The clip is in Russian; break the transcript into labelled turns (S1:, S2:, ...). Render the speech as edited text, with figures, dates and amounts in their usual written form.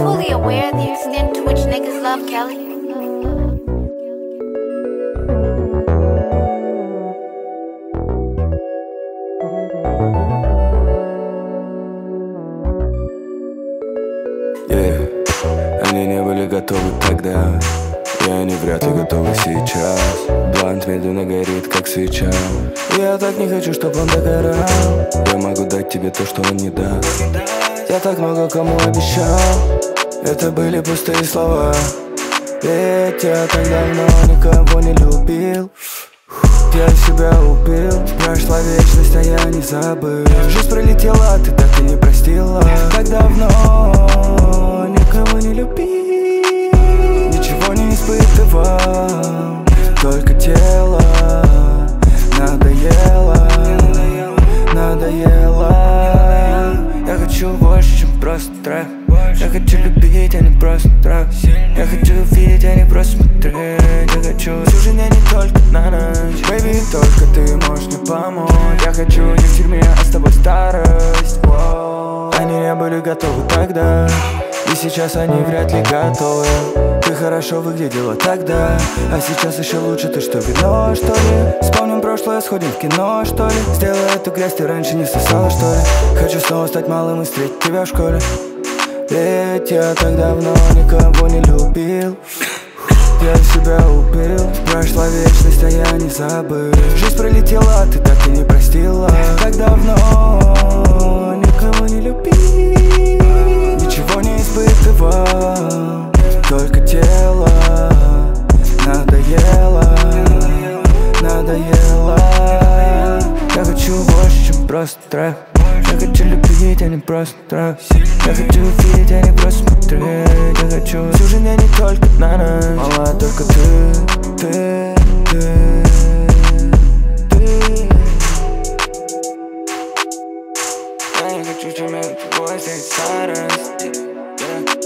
S1: fully aware of the extent to which niggas love Kelly?
S2: Они не были готовы тогда, и они вряд ли готовы сейчас. Блант медленно горит, как свеча. Я так не хочу, чтоб он догорал. Я могу дать тебе то, что он не даст. Я так много кому обещал. Это были пустые слова. Ведь я так давно никого не любил. Я себя убил. Прошла вечность, а я не забыл. Жизнь пролетела, ты так и не простила. Так давно никого не любил. Ничего не испытывал, только тело надоело. Я хочу больше, чем просто трек. Я хочу любить, а не просто трек. Я хочу видеть, а не просто смотреть. Я хочу всю жизнь, а не только на ночь. Baby, только ты можешь мне помочь. Я хочу не в тюрьме, а с тобой старость. Они не были готовы тогда, и сейчас они вряд ли готовы. Ты хорошо выглядела тогда, а сейчас еще лучше. Ты что, вино, что ли? Вспомним прошлое, сходим в кино, что ли? Сделай эту грязь, ты раньше не сосала, что ли? Хочу снова стать малым и встретить тебя в школе. Ведь я так давно никого не любил. Я себя убил. Прошла вечность, а я не забыл. Жизнь пролетела, ты так и не простила. Так давно никого не любил. Ничего не испытывал, только тело надоело. Я хочу больше, чем просто трек. Я хочу любить, а не просто трек. Я хочу видеть, а не просто смотреть. Я хочу всю жизнь, а не только на ночь. Мала, только ты. Я не хочу, чем я твой, старость.